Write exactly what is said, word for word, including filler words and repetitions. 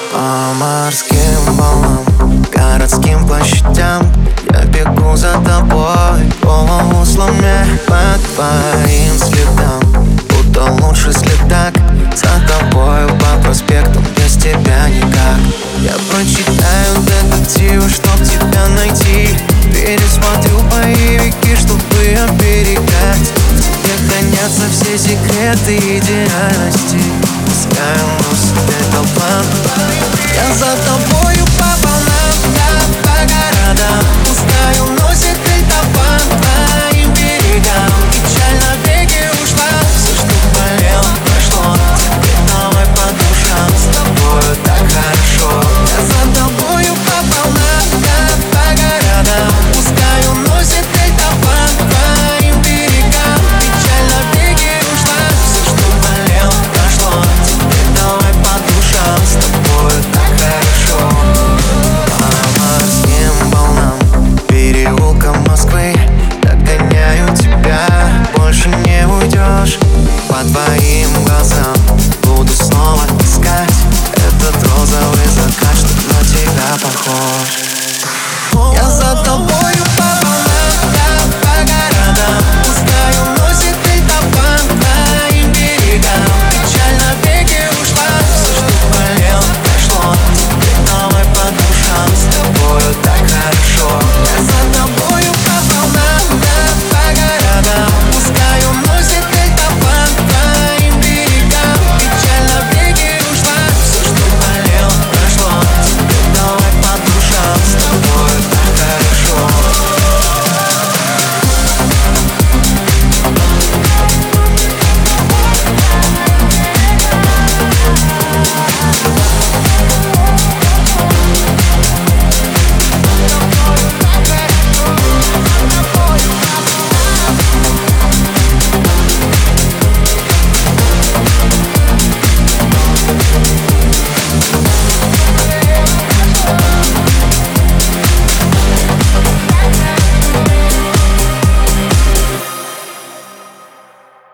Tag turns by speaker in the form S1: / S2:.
S1: По морским волнам, городским площадям я бегу за тобой, голову сломя по твоим следам. Будто лучший следак за тобой по проспекту, без тебя никак. Я прочитал